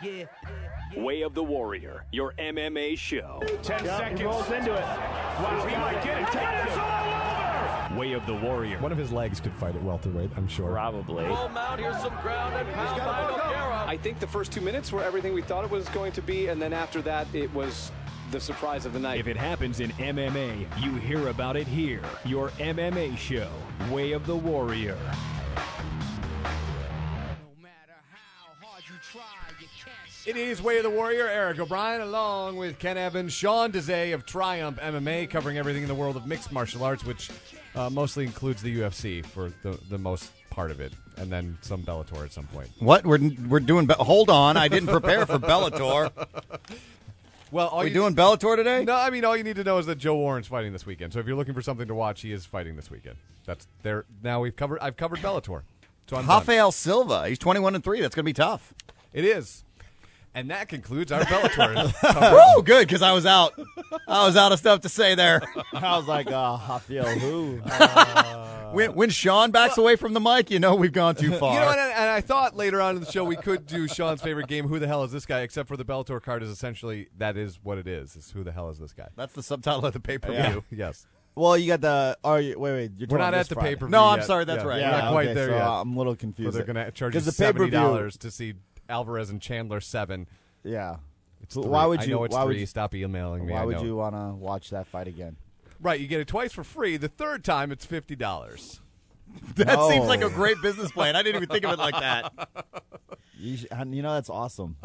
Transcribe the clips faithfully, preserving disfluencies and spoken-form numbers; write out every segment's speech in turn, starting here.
Yeah. Way of the Warrior, your M M A show. Ten yep, seconds. He rolls into it. Wow, he might get it. It's all over. Way of the Warrior. One of his legs could fight at welterweight, I'm sure. Probably. Full mount, here's some ground and pound by Nogueira. I think the first two minutes were everything we thought it was going to be, and then after that, it was the surprise of the night. If it happens in M M A, you hear about it here. Your M M A show, Way of the Warrior. It is Way of the Warrior. Eric O'Brien along with Ken Evans, Sean Desai of Triumph M M A, covering everything in the world of mixed martial arts, which uh, mostly includes the U F C for the, the most part of it, and then some Bellator at some point. What? We're we're doing... Be- Hold on. I didn't prepare for Bellator. Well, are we you doing Bellator today? No, I mean, all you need to know is that Joe Warren's fighting this weekend. So if you're looking for something to watch, he is fighting this weekend. That's there. Now we've covered. I've covered Bellator. So I'm Rafael Silva. He's twenty-one and three. That's going to be tough. It is. And that concludes our Bellator. Woo, good, because I was out. I was out of stuff to say there. I was like, uh, Rafael who? Uh, when, when Sean backs away from the mic, you know we've gone too far. You know, and, and I thought later on in the show we could do Sean's favorite game, Who the Hell is This Guy? Except for the Bellator card is essentially, that is what it is, is Who the Hell is This Guy? That's the subtitle of the pay-per-view. Yeah. Yes. Well, you got the. Oh, you, wait, wait. You're We're not at the Friday. pay-per-view No, I'm yet. sorry, that's yeah. right. Yeah, We're not quite okay, there so yet. I'm a little confused. So they're going to charge you the seventy dollars pay-per-view, to see Alvarez and Chandler seven. Yeah. It's Why three. would I you? know it's why three. would you, Stop emailing me. Why I would know. you want to watch that fight again? Right, you get it twice for free. The third time, it's fifty dollars. That No. seems like a great business plan. I didn't even think of it like that. You, should, you know that's awesome.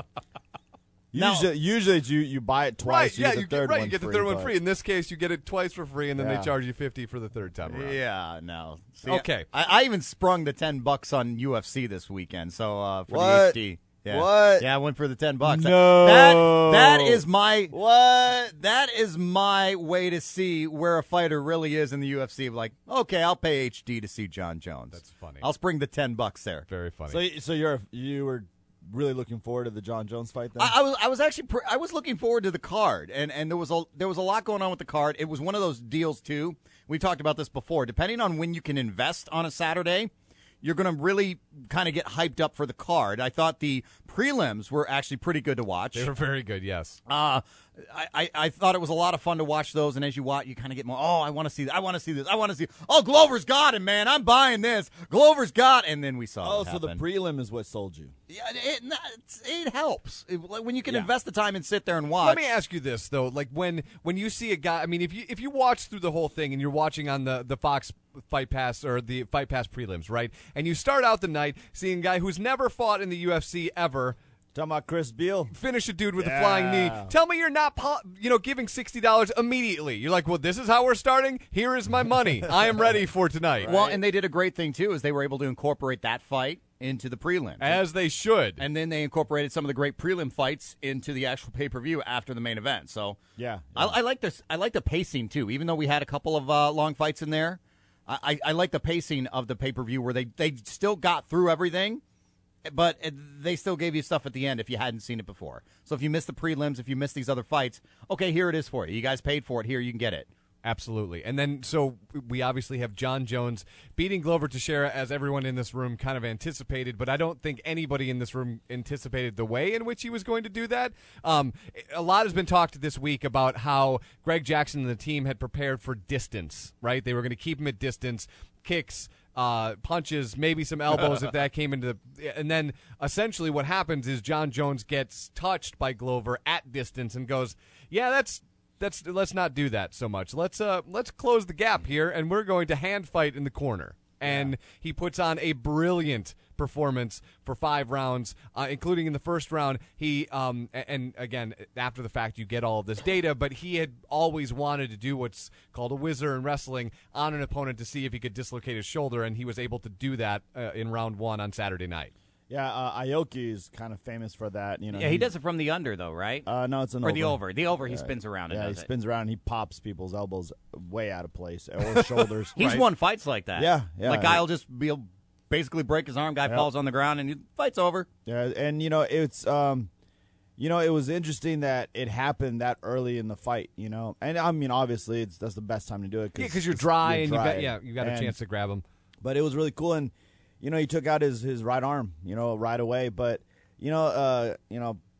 Now- Usually, usually it's you you buy it twice. Right, yeah, you get the you third get, right, one you get the free, third one but- free. In this case, you get it twice for free, and then Yeah. they charge you fifty for the third time around. Yeah, no. See, Okay. I, I even sprung the ten bucks on U F C this weekend. So uh, for the What? H D. Yeah. What? Yeah, I went for the ten bucks. No. That that is my What? that is my way to see where a fighter really is in the U F C. Like, okay, I'll pay H D to see John Jones. That's funny. I'll spring the ten bucks there. Very funny. So, y- so you're you were really looking forward to the John Jones fight then? I, I was I was actually pr- I was looking forward to the card, and, and there was a there was a lot going on with the card. It was one of those deals too. We talked about this before. Depending on when you can invest on a Saturday, you're going to really kind of get hyped up for the card. I thought the prelims were actually pretty good to watch. They were very good, yes. Uh, I, I, I thought it was a lot of fun to watch those, and as you watch, you kind of get more, oh, I want to see this, I want to see this, I want to see, oh, Glover's got him, man, I'm buying this, Glover's got, and then we saw oh, it so the happen. prelim is what sold you. Yeah, it, it, it helps. It, when you can Yeah. invest the time and sit there and watch. Let me ask you this though: like when when you see a guy, I mean, if you if you watch through the whole thing and you're watching on the the Fox Fight Pass or the Fight Pass prelims, right? And you start out the night seeing a guy who's never fought in the U F C ever. Talking about Chris Beal. Finish a dude with Yeah. a flying knee. Tell me you're not, po- you know, giving sixty dollars immediately. You're like, well, this is how we're starting. Here is my money. I am ready for tonight. Well, and they did a great thing, too, is they were able to incorporate that fight into the prelims. As they should. And then they incorporated some of the great prelim fights into the actual pay-per-view after the main event. So Yeah. I, I like this. I like the pacing, too. Even though we had a couple of uh, long fights in there, I, I, I like the pacing of the pay-per-view where they, they still got through everything, but they still gave you stuff at the end if you hadn't seen it before. So if you missed the prelims, if you missed these other fights, okay, here it is for you. You guys paid for it. Here, you can get it. Absolutely. And then, so we obviously have John Jones beating Glover Teixeira, as everyone in this room kind of anticipated, but I don't think anybody in this room anticipated the way in which he was going to do that. Um, a lot has been talked this week about how Greg Jackson and the team had prepared for distance, right? They were going to keep him at distance, kicks, uh, punches, maybe some elbows if that came into the, and then essentially what happens is John Jones gets touched by Glover at distance and goes, yeah, that's, That's let's not do that so much. Let's uh let's close the gap here, and we're going to hand fight in the corner. And yeah. he puts on a brilliant performance for five rounds, uh, including in the first round. He um and again after the fact you get all of this data, but he had always wanted to do what's called a whizzer in wrestling on an opponent to see if he could dislocate his shoulder, and he was able to do that uh, in round one on Saturday night. Yeah, uh, Aoki is kind of famous for that. You know, yeah, he, he does it from the under, though, right? Uh, no, it's an or over. the over. The over, he yeah. spins around and yeah, does he it. spins around and he pops people's elbows way out of place or shoulders. He's right? won fights like that. Yeah, yeah. Like guy will just be basically break his arm. Guy yep. falls on the ground and the fight's over. Yeah, and you know it's um, you know it was interesting that it happened that early in the fight. You know, and I mean obviously it's that's the best time to do it. Cause yeah, because you're dry you're and dry. you got yeah you got and, a chance to grab him. But it was really cool and. You know, he took out his, his right arm, you know, right away. But, you know, uh, you know,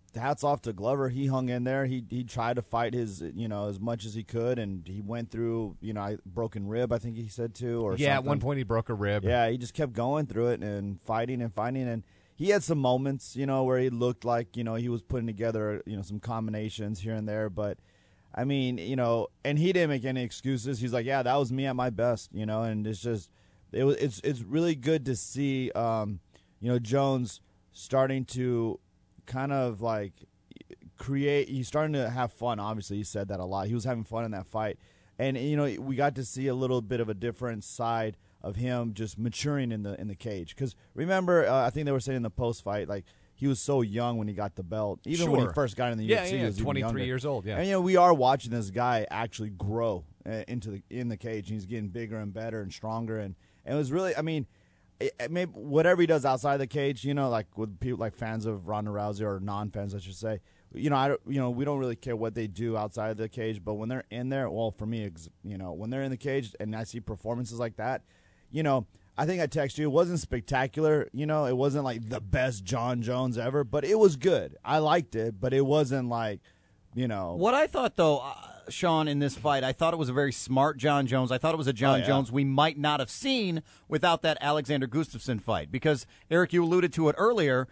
hats off to Glover. He hung in there. He he tried to fight his, you know, as much as he could, and he went through, you know, broken rib, I think he said too, or yeah. something. At one point, he broke a rib. Yeah, he just kept going through it and fighting and fighting, and he had some moments, you know, where he looked like, you know, he was putting together, you know, some combinations here and there, but I mean, you know, and he didn't make any excuses. He's like, yeah, that was me at my best, you know, and it's just, it was, it's, it's really good to see, um, you know, Jones starting to kind of like create, he's starting to have fun. Obviously, he said that a lot. He was having fun in that fight. And, you know, we got to see a little bit of a different side of him just maturing in the in the cage. Because remember, uh, I think they were saying in the post fight, like, he was so young when he got the belt. Even sure. when he first got in the yeah, U F C, yeah, he was even twenty-three younger. years old. Yeah, and you know we are watching this guy actually grow uh, into the in the cage. He's getting bigger and better and stronger, and, and it was really, I mean, it, it maybe whatever he does outside the cage, you know, like with people like fans of Ronda Rousey or non-fans, I should say, you know, I don't, you know, we don't really care what they do outside the cage, but when they're in there, well, for me, you know, when they're in the cage and I see performances like that, you know. I think I texted you. It wasn't spectacular. You know, it wasn't like the best John Jones ever, but it was good. I liked it, but it wasn't like, you know. What I thought, though, uh, Sean, in this fight, I thought it was a very smart John Jones. I thought it was a John oh, yeah. Jones we might not have seen without that Alexander Gustafsson fight. Because, Eric, you alluded to it earlier,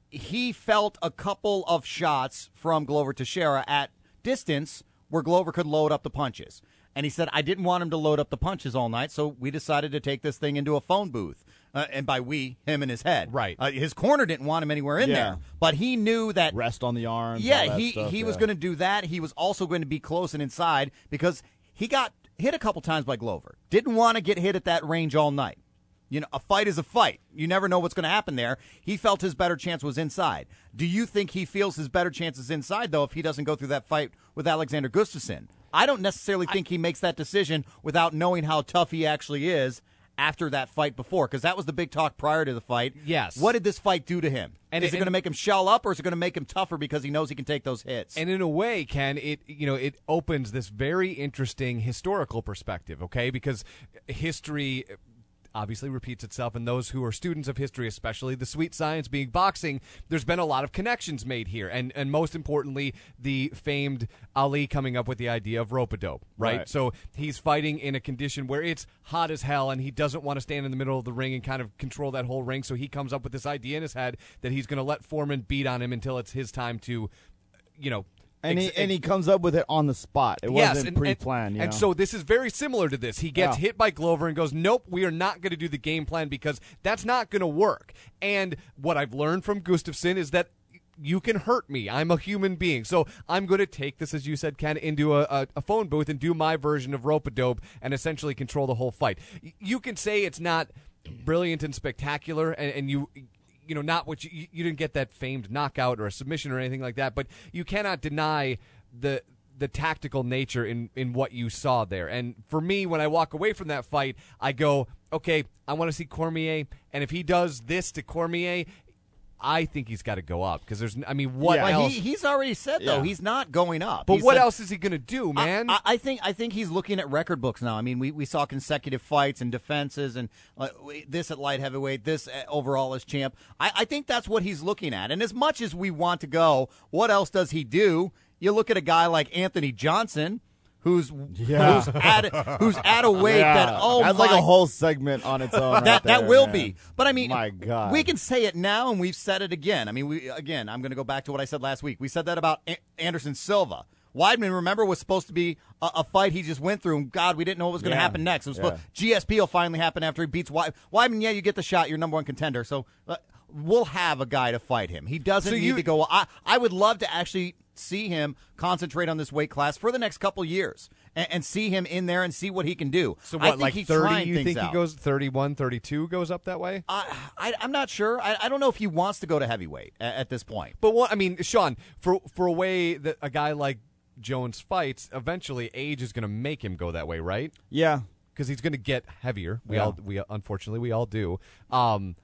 he felt a couple of shots from Glover Teixeira at distance where Glover could load up the punches. And he said, I didn't want him to load up the punches all night, so we decided to take this thing into a phone booth. Uh, and by we, him and his head. Right. Uh, his corner didn't want him anywhere in Yeah. there. But he knew that. Rest on the arms. all Yeah, that he, stuff, he was yeah. going to do that. He was also going to be close and inside because he got hit a couple times by Glover. Didn't want to get hit at that range all night. You know, a fight is a fight. You never know what's going to happen there. He felt his better chance was inside. Do you think he feels his better chance is inside, though, if he doesn't go through that fight with Alexander Gustafsson? I don't necessarily think I, he makes that decision without knowing how tough he actually is after that fight before, because that was the big talk prior to the fight. Yes. What did this fight do to him? And is it, it going to make him shell up, or is it going to make him tougher because he knows he can take those hits? And in a way, Ken, it you know it opens this very interesting historical perspective, okay? Because history obviously repeats itself, and those who are students of history, especially the sweet science being boxing, there's been a lot of connections made here, and and most importantly, the famed Ali coming up with the idea of rope-a-dope, right? Right. So he's fighting in a condition where it's hot as hell, and he doesn't want to stand in the middle of the ring and kind of control that whole ring, so he comes up with this idea in his head that he's going to let Foreman beat on him until it's his time to, you know, And he ex- and he comes up with it on the spot. It yes, wasn't and, pre-planned. And, you and know? so this is very similar to this. He gets Yeah. hit by Glover and goes, nope, we are not going to do the game plan because that's not going to work. And what I've learned from Gustafsson is that you can hurt me. I'm a human being. So I'm going to take this, as you said, Ken, into a, a, a phone booth and do my version of rope-a-dope and essentially control the whole fight. Y- You can say it's not brilliant and spectacular, and, and you... You know, not what you, you didn't get that famed knockout or a submission or anything like that, but you cannot deny the the tactical nature in, in what you saw there. And for me, when I walk away from that fight, I go, okay, I want to see Cormier, and if he does this to Cormier, I think he's got to go up because there's, I mean, what Well, else? he, he's already said though Yeah. he's not going up. but He what said- else is he going to do, man? I, I, I think I think he's looking at record books now. I mean, we, we saw consecutive fights and defenses, and uh, this at light heavyweight, this uh, overall as champ. I, I think that's what he's looking at. And as much as we want to go, what else does he do? You look at a guy like Anthony Johnson, who's Yeah. who's at who's at a weight Yeah. that oh that's my like a whole segment on its own. right that that there, will man. be. But I mean, My God. we can say it now, and we've said it again. I mean, we again. I'm going to go back to what I said last week. We said that about A- Anderson Silva. Weidman, remember, was supposed to be a, a fight he just went through, and God, we didn't know what was going to Yeah. happen next. It was Yeah. supposed, G S P will finally happen after he beats Weid- Weidman. Yeah, you get the shot. You're number one contender. So uh, we'll have a guy to fight him. He doesn't So need you- to go. I I would love to actually see him concentrate on this weight class for the next couple years and, and see him in there and see what he can do. so I what, think like he's thirty, trying you things think out. he goes thirty-one, thirty-two goes up that way? I, I, I'm not sure. I, I don't know if he wants to go to heavyweight at, at this point. But what I mean, Sean, for for a way that a guy like Jones fights, eventually age is going to make him go that way, right? Yeah. Because he's going to get heavier. We Yeah. all we unfortunately we all do. Um,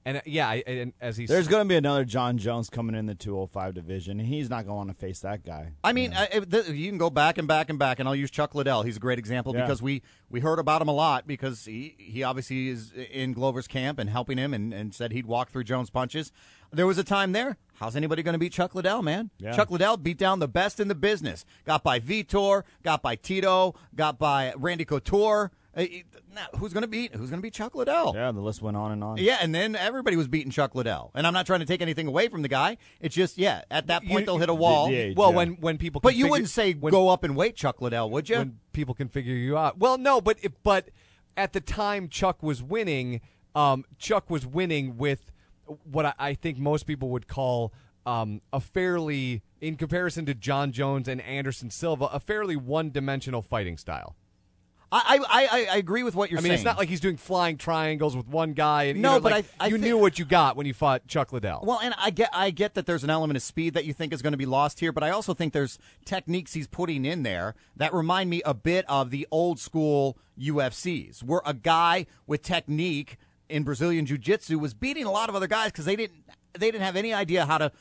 And uh, yeah, I, and as he's There's going to be another John Jones coming in the two oh five division, and he's not going to want to face that guy. I mean, Yeah. I, th- you can go back and back and back, and I'll use Chuck Liddell. He's a great example Yeah. because we, we heard about him a lot because he, he obviously is in Glover's camp and helping him and, and said he'd walk through Jones' punches. There was a time there. How's anybody going to beat Chuck Liddell, man? Yeah. Chuck Liddell beat down the best in the business. Got by Vitor, got by Tito, got by Randy Couture. Uh, now, who's going to beat? Who's going to beat Chuck Liddell? Yeah, the list went on and on. Yeah, and then everybody was beating Chuck Liddell. And I'm not trying to take anything away from the guy. It's just, yeah, at that point You- they'll hit a wall. the age, well, yeah. when when people But can you figure- wouldn't say when, go up and wait Chuck Liddell, would you? when people can figure you out. Well, no, but it, but at the time Chuck was winning, um, Chuck was winning with what I, I think most people would call um, a fairly, in comparison to John Jones and Anderson Silva, a fairly one-dimensional fighting style. I, I, I, I agree with what you're I mean, saying. it's not like he's doing flying triangles with one guy. And, you No, know, but like, I- I you think- knew what you got when you fought Chuck Liddell. Well, and I get I get that there's an element of speed that you think is going to be lost here, but I also think there's techniques he's putting in there that remind me a bit of the old school U F Cs, where a guy with technique in Brazilian Jiu-Jitsu was beating a lot of other guys because they didn't they didn't have any idea how to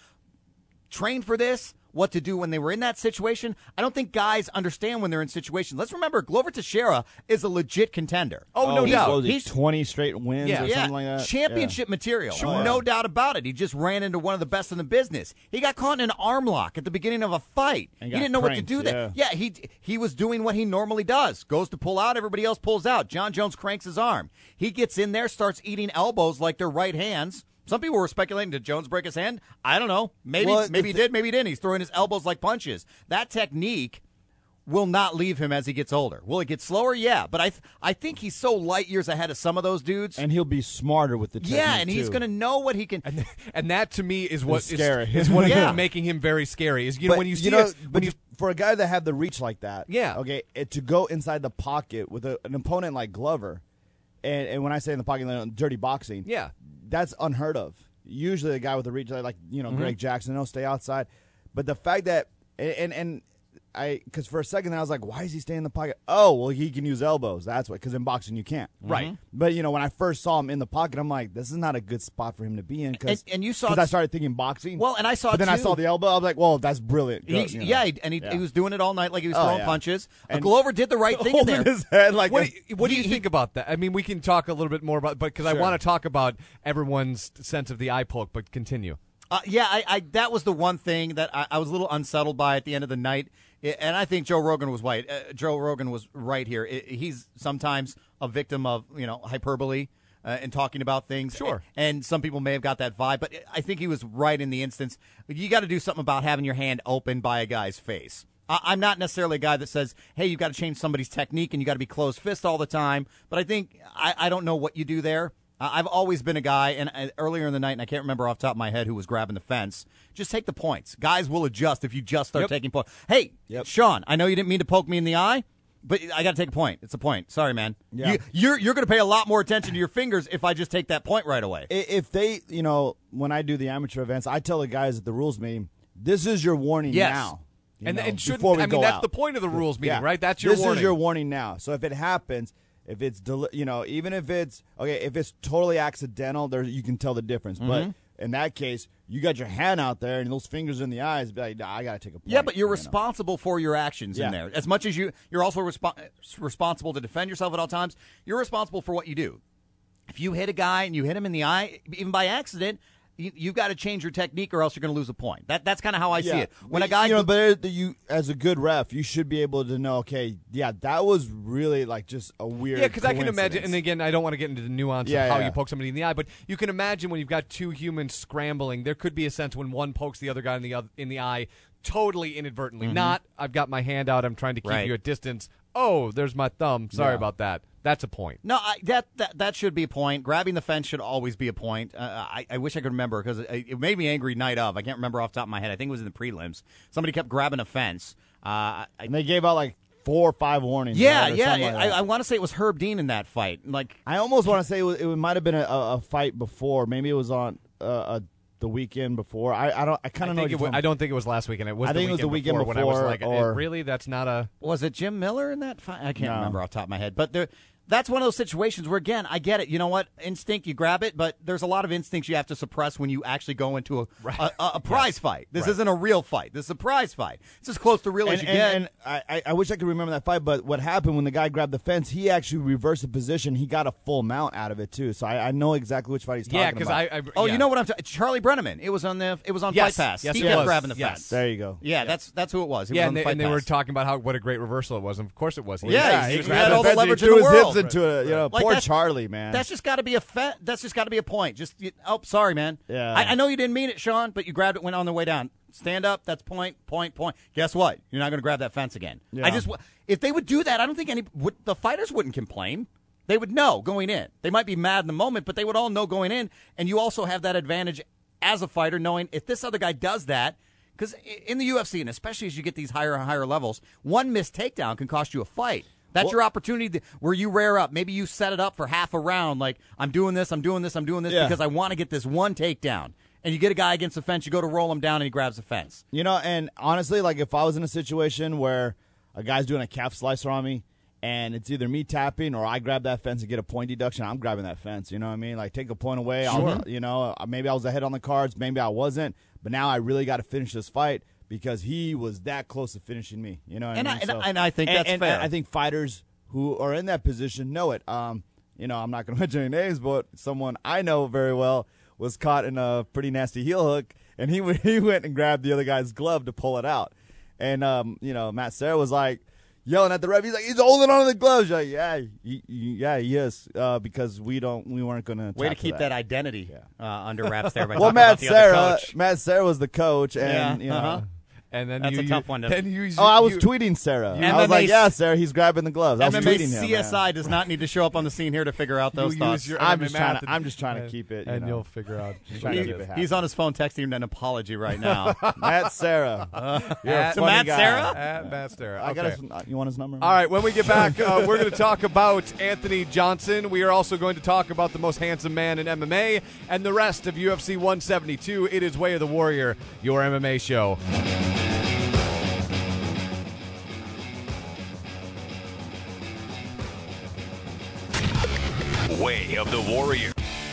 train for this, what to do when they were in that situation. I don't think guys understand when they're in situations. Let's remember, Glover Teixeira is a legit contender. Oh, no he's- doubt. what was it, He's- twenty straight wins Yeah. or Yeah, something like that. championship material. Sure. No doubt about it. He just ran into one of the best in the business. He got caught in an arm lock at the beginning of a fight. And He got didn't know cranked, what to do there. Yeah, he he was doing what he normally does. Goes to pull out, everybody else pulls out. John Jones cranks his arm. He gets in there, starts eating elbows like they're right hands. Some people were speculating, did Jones break his hand? I don't know. Maybe Well, maybe he the- did, maybe he didn't. He's throwing his elbows like punches. That technique will not leave him as he gets older. Will it get slower? Yeah, but I th- I think he's so light years ahead of some of those dudes. And he'll be smarter with the technique, yeah, and he's too. going to know what he can. And, and that to me is what It's is, scary. is what Yeah. is making him very scary. Is you know But, when you see know, it, when but you for a guy that had the reach like that, Yeah. okay, it, to go inside the pocket with a, an opponent like Glover, and, and when I say in the pocket, like, dirty boxing, yeah. that's unheard of. Usually, a guy with a reach like you know Mm-hmm. Greg Jackson, he'll stay outside. But the fact that and and, and I because for a second I was like, why is he staying in the pocket? Oh, well, he can use elbows. That's why. Because in boxing you can't. Right. But you know, when I first saw him in the pocket, I'm like, this is not a good spot for him to be in. Cause, And- and you saw- 'cause I started thinking boxing. Well, and I saw But then I too- saw the elbow. I was like, well, that's brilliant. Go, He, you know. Yeah, and he, Yeah. he was doing it all night like he was Oh, throwing yeah. punches. Uh, And Glover did the right thing in holding there. his head like What a- do you, what do you he- think about that? I mean, we can talk a little bit more about, but because I Sure. want to talk about everyone's sense of the eye poke. But continue. Uh, yeah, I, I that was the one thing that I, I was a little unsettled by at the end of the night, I- and I think Joe Rogan was right. Uh, Joe Rogan was right here. I he's sometimes a victim of you know hyperbole uh, and talking about things. Sure. and some people may have got that vibe, but I think he was right in the instance. You got to do something about having your hand open by a guy's face. I- I'm not necessarily a guy that says, "Hey, you got to change somebody's technique and you got to be closed fist all the time." But I think I, I don't know what you do there. Uh, I've always been a guy, and uh, earlier in the night, and I can't remember off the top of my head who was grabbing the fence. Just take the points. Guys will adjust if you just start Yep. taking points. Hey, Yep. Sean, I know you didn't mean to poke me in the eye, but I got to take a point. It's a point. Sorry, man. Yeah. You, you're you're going to pay a lot more attention to your fingers if I just take that point right away. I- If they, you know, when I do the amateur events, I tell the guys at the rules meeting, this is your warning Yes. now. You And know, and should before we I mean go that's out. the point of the rules meeting, Yeah. right? That's your this warning. is your warning now. So if it happens, if it's deli- you know, even if it's okay, if it's totally accidental, there you can tell the difference. Mm-hmm. But in that case, you got your hand out there and those fingers in the eyes. Be like, nah, I got to take a point. Yeah, but you're you know. responsible for your actions in Yeah. there. As much as you, you're also respo- responsible to defend yourself at all times. You're responsible for what you do. If you hit a guy and you hit him in the eye, even by accident, you, you've got to change your technique, or else you're going to lose a point. That that's kind of how I see Yeah. it. When a guy, you know, but it- you as a good ref, you should be able to know. Okay, yeah, that was really like just a weird. Yeah, because I can imagine, coincidence. and again, I don't want to get into the nuance Yeah, of how yeah. you poke somebody in the eye, but you can imagine when you've got two humans scrambling, there could be a sense when one pokes the other guy in the other, in the eye, totally inadvertently. Not, I've got my hand out, I'm trying to keep Right. you at distance. Oh, there's my thumb. Sorry Yeah. about that. That's a point. no, I, that, that that should be a point. Grabbing the fence should always be a point. Uh, I, I wish I could remember because it, it made me angry night of. I can't remember off the top of my head. I think it was in the prelims. Somebody kept grabbing a fence. Uh, I, and they gave out like four or five warnings. yeah, right, or yeah. something like I, that. I want to say it was Herb Dean in that fight. Like, I almost want to say it, was, it might have been a, a, a fight before. Maybe it was on uh, uh, the weekend before. I, I don't. I kind I, of know. think it what was, you're I don't think it was last weekend. It was I the think it was the weekend weekend before when I was before, like, eh, or- really? That's not a. was it Jim Miller in that fight? I can't No. remember off the top of my head. But there, that's one of those situations where, again, I get it. You know what? Instinct, you grab it, but there's a lot of instincts you have to suppress when you actually go into a Right. a, a, a prize Yes. fight. This Right. isn't a real fight. This is a prize fight. It's as close to real as And, you get. and, and I, I wish I could remember that fight, but what happened when the guy grabbed the fence, he actually reversed the position. He got a full mount out of it, too. So I, I know exactly which fight he's talking Yeah, about. because I, I. oh, yeah. you know what I'm talking Charlie Brenneman. It was on the. It was on Yes. Fight Pass. Yes, he it kept was. grabbing the Yes. fence. There you go. Yeah, that's that's who it was. It Yeah, was on and, the they, Fight and they were Pass. talking about how what a great reversal it was. And of course it was. He Yeah, was, he- was he grabbing had the all the fence. leverage He in threw the his world. hips into it. You know, Like, poor that's- Charlie, man. That's just got to be a fe- That's just got to be a point. Just you, oh, sorry, man. Yeah. I, I know you didn't mean it, Sean, but you grabbed it, went on the way down. Stand up. That's point, point, point. Guess what? You're not going to grab that fence again. Yeah. I just if they would do that, I don't think any would, the fighters wouldn't complain. They would know going in. They might be mad in the moment, but they would all know going in. And you also have that advantage as a fighter, knowing if this other guy does that. Because in the U F C, and especially as you get these higher and higher levels, one missed takedown can cost you a fight. That's Well- your opportunity to, where you rear up. Maybe you set it up for half a round, like, I'm doing this, I'm doing this, I'm doing this, Yeah. because I want to get this one takedown. And you get a guy against the fence, you go to roll him down, and he grabs the fence. You know, and honestly, like if I was in a situation where a guy's doing a calf slicer on me, and it's either me tapping or I grab that fence and get a point deduction, I'm grabbing that fence. You know what I mean? Like take a point away. I'll, you know, maybe I was ahead on the cards, maybe I wasn't, but now I really got to finish this fight because he was that close to finishing me. You know what And I I- mean? and I- and I think and- that's and fair. I think fighters who are in that position know it. Um, you know, I'm not going to mention any names, but someone I know very well was caught in a pretty nasty heel hook, and he went- he went and grabbed the other guy's glove to pull it out. And, um, you know, Matt Serra was like yelling at the ref. He's like, he's holding on to the gloves. You're like, yeah, he, he- yeah, he is, uh, because we don't, we weren't going to Way to keep that, identity uh, under wraps there. By Well, talking Matt about the other Serra, coach. Matt Serra was the coach, and Yeah, you know. uh-huh. And then That's you, a you- tough one to- Then you, Oh, I was you, tweeting Sarah. You- I was like, M M A yeah, Sarah, he's grabbing the gloves. I was M M A tweeting him. C S I man. does not need to show up on the scene here to figure out those you thoughts. use your I'm M M A just trying math to- I'm just trying to and- keep it, you and know. you'll figure out. trying to He- keep it happy. he's on his phone texting an apology right now. Matt Sarah. You're a At- To funny Matt guy. Serra? At Matt Serra. I got Okay. his, you want his number? All right, when we get back, uh, we're going to talk about Anthony Johnson. We are also going to talk about the most handsome man in M M A and the rest of U F C one seventy-two. It is Way of the Warrior, your M M A show. Way of the Warrior.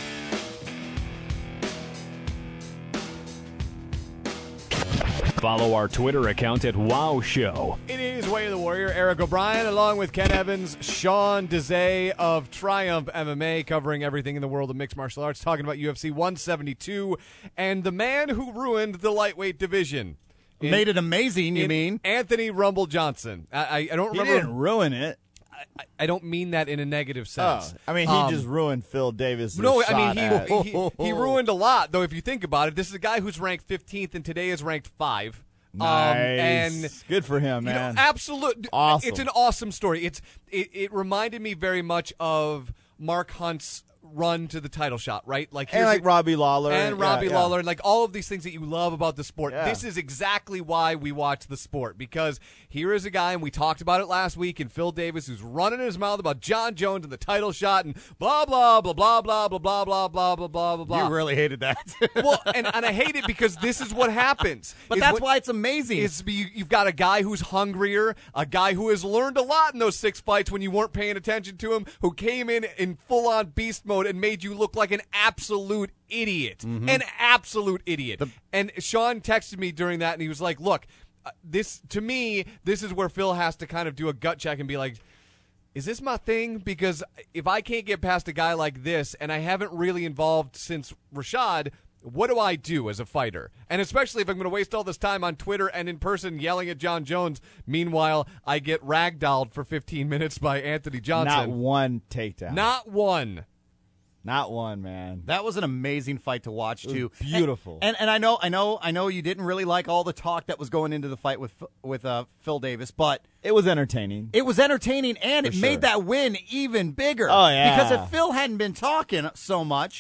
Follow our Twitter account at Wow Show. It is Way of the Warrior. Eric O'Brien, along with Ken Evans, Sean Dezay of Triumph M M A, covering everything in the world of mixed martial arts, talking about U F C one seventy-two and the man who ruined the lightweight division. In- Made it amazing, you in mean? Anthony Rumble Johnson. I, I, I don't He remember. didn't ruin it. I, I don't mean that in a negative Oh, sense. I mean, he Um, just ruined Phil Davis. No, I mean at, he, he he ruined a lot though. If you think about it, this is a guy who's ranked fifteenth and today is ranked five. Nice. Um, and good for him, you man. know, absolute. Awesome. It's an awesome story. It's it, it reminded me very much of Mark Hunt's run to the title shot, right? Like and here's like a- Robbie Lawler. and yeah, Robbie yeah. Lawler, and like all of these things that you love about the sport. Yeah. This is exactly why we watch the sport, because here is a guy, and we talked about it last week, and Phil Davis, who's running his mouth about John Jones and the title shot, and blah blah blah blah blah blah blah blah blah blah blah blah blah. You really hated that. Well, and, and I hate it because this is what happens. But Is that's what- why it's amazing. is you, you've got a guy who's hungrier, a guy who has learned a lot in those six fights when you weren't paying attention to him, who came in in full-on beast mode and made you look like an absolute idiot. Mm-hmm. An absolute idiot. And Sean texted me during that, and he was like, look, uh, this to me, this is where Phil has to kind of do a gut check and be like, is this my thing? Because if I can't get past a guy like this, and I haven't really involved since Rashad, what do I do as a fighter? And especially if I'm going to waste all this time on Twitter and in person yelling at John Jones. Meanwhile, I get ragdolled for fifteen minutes by Anthony Not Johnson. one takedown. Not one. Not one, man. That was an amazing fight to watch too. beautiful. And, and and I know I know I know you didn't really like all the talk that was going into the fight with with uh, Phil Davis, but It was entertaining. it was entertaining and it For made sure. that win even bigger. Oh, yeah. Because if Phil hadn't been talking so much,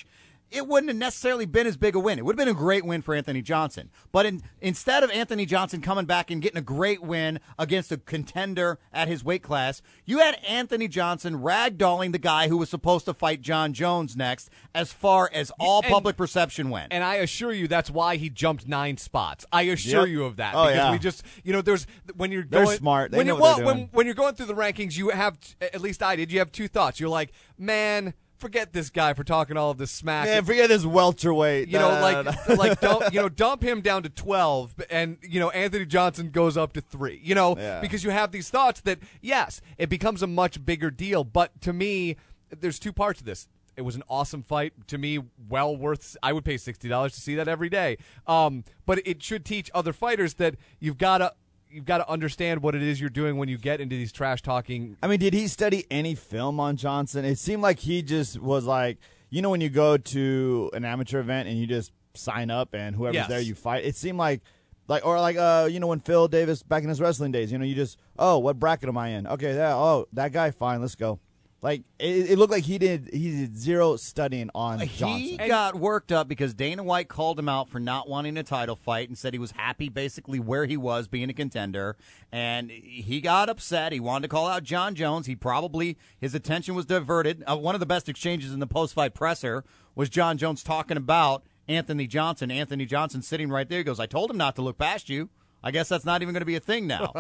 it wouldn't have necessarily been as big a win. It would have been a great win for Anthony Johnson. But in, instead of Anthony Johnson coming back and getting a great win against a contender at his weight class, you had Anthony Johnson ragdolling the guy who was supposed to fight John Jones next as far as all And- public perception went. And I assure you, that's why he jumped nine spots. I assure Yep. you of that. Oh, because yeah. we just, you know, there's when you're They're going smart. They when know you, what well, they're when doing. when you're going through the rankings, you have, at least I did. You have two thoughts. You're like, man, forget this guy for talking all of this smack. Man, forget this welterweight. You know, Nah, like, nah, nah. like, dump, you know, dump him down to twelve, and you know, Anthony Johnson goes up to three. You know, Yeah. because you have these thoughts that yes, it becomes a much bigger deal. But to me, there's two parts of this. It was an awesome fight to me, well worth. I would pay sixty dollars to see that every day. Um, but it should teach other fighters that you've got to. You've got to understand what it is you're doing when you get into these trash talking. I mean, did he study any film on Johnson? It seemed like he just was like, you know, when you go to an amateur event and you just sign up and whoever's Yes. there you fight. It seemed like, like or like, uh, you know, when Phil Davis back in his wrestling days, you know, you just, oh, what bracket am I in? Okay, yeah, oh, that guy, fine, let's go. Like it, it looked like he did he did zero studying on He Johnson. got worked up because Dana White called him out for not wanting a title fight and said he was happy basically where he was being a contender. And he got upset. He wanted to call out John Jones. He probably, his attention was diverted. Uh, one of the best exchanges in the post-fight presser was John Jones talking about Anthony Johnson. Anthony Johnson sitting right there. He goes, I told him not to look past you. I guess that's not even going to be a thing now.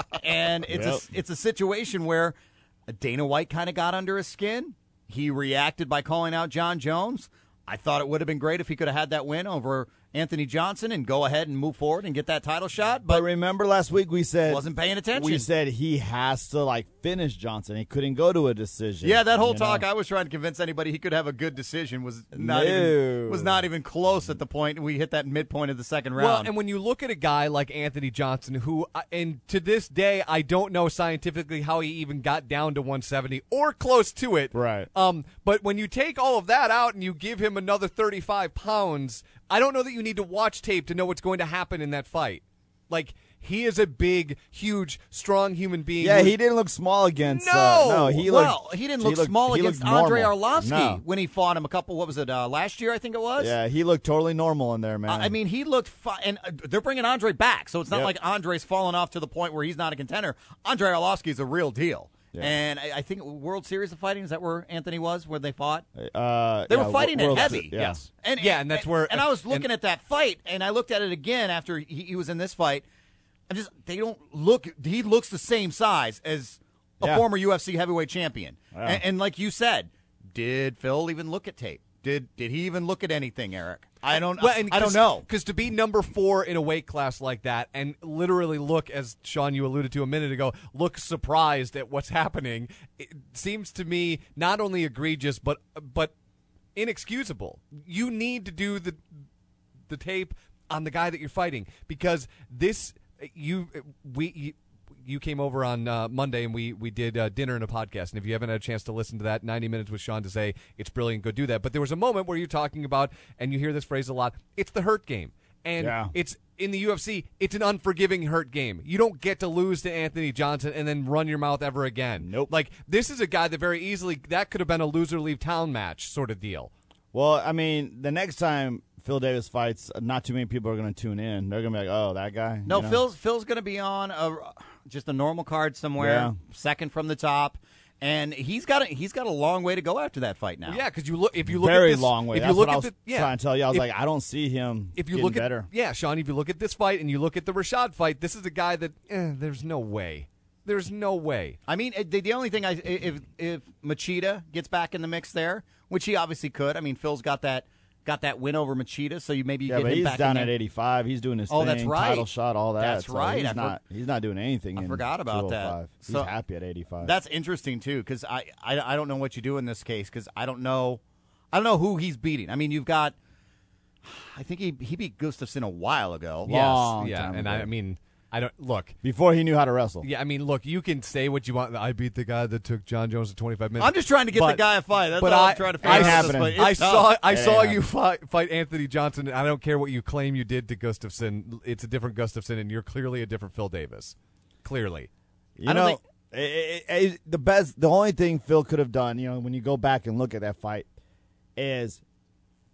And it's Yep. a, it's a situation where Dana White kind of got under his skin. He reacted by calling out John Jones. I thought it would have been great if he could have had that win over Anthony Johnson and go ahead and move forward and get that title shot. But But remember last week we said wasn't paying attention. We said he has to like finish Johnson. He couldn't go to a decision. yeah, that whole you know? talk, I was trying to convince anybody he could have a good decision was not No. even was not even close at the point we hit that midpoint of the second round. Well, and when you look at a guy like Anthony Johnson, who, uh, and to this day, I don't know scientifically how he even got down to one seventy or close to it. Right. Um, but when you take all of that out and you give him another thirty-five pounds, I don't know that you need to watch tape to know what's going to happen in that fight. Like, he is a big, huge, strong human being. Yeah, who- he didn't look small against. No! uh, no, he looked. well, he didn't look looked- small he against looked Andre normal. Arlovsky No. when he fought him a couple, what was it, uh, last year, I think it was? Yeah, he looked totally normal in there, man. I I mean, he looked fine. And uh, they're bringing Andre back, so it's not Yep. like Andre's fallen off to the point where he's not a contender. Andre Arlovsky is a real deal. Yeah. And I, I think World Series of Fighting, is that where Anthony was, where they fought? uh, They yeah, were fighting World- it heavy. Yeah. Yes. And, Yeah, and that's where- And I was looking and- at that fight, and I looked at it again after he, he was in this fight. I'm just, they don't look, he looks the same size as a Yeah. former U F C heavyweight champion. Yeah. And, and like you said, did Phil even look at tape? Did did he even look at anything, Eric? I don't. Well, and I don't 'cause- know. Because to be number four in a weight class like that and literally look, as Sean, you alluded to a minute ago, look surprised at what's happening, it seems to me not only egregious, but but inexcusable. You need to do the the tape on the guy that you're fighting because this, you, we, you, you came over on uh, Monday and we we did uh, dinner and a podcast. And if you haven't had a chance to listen to that, ninety minutes with Sean to say it's brilliant, go do that. But there was a moment where you're talking about, and you hear this phrase a lot, it's the hurt game. And Yeah. it's in the U F C, it's an unforgiving hurt game. You don't get to lose to Anthony Johnson and then run your mouth ever again. Nope. Like, this is a guy that very easily, that could have been a loser leave town match sort of deal. Well, I mean, the next time Phil Davis fights, not too many people are going to tune in. They're going to be like, "Oh, that guy." No, you know? Phil's Phil's going to be on a just a normal card somewhere, Yeah. second from the top, and he's got a, he's got a long way to go after that fight now. Yeah, because you look, if you look very at this, long way. If That's you look what I at was the, yeah, trying to tell you. I was if- like, I don't see him. if you getting look at better. yeah, Sean, if you look at this fight and you look at the Rashad fight, this is a guy that eh, there's no way, there's no way. I mean, it- the, the only thing I if if Machida gets back in the mix there, which he obviously could. I mean, Phil's got that got that win over Machida, so you maybe you yeah, get but him he's back down in at there. eighty-five. He's doing his Oh, thing. that's right. Title shot, all that. That's So right. He's I for- not. He's not doing anything. I in forgot about that. two oh five. He's So- happy at eighty-five. That's interesting too, because I, I I don't know what you do in this case because I don't know I don't know who he's beating. I mean, you've got I think he he beat Gustafsson a while ago. Long yes, yeah, time and ago. I, I mean, I don't look. before he knew how to wrestle. Yeah, I mean, look, you can say what you want. I beat the guy that took John Jones to twenty-five minutes. I'm just trying to get But- the guy a fight. That's but all I, I'm trying to figure I, out. Ain't this happening. fight. I It's saw tough. I It saw ain't you fight, fight Anthony Johnson, and I don't care what you claim you did to Gustafson. It's a different Gustafson, and you're clearly a different Phil Davis. Clearly. You I don't know, think- it, it, it, the best, the only thing Phil could have done, you know, when you go back and look at that fight, is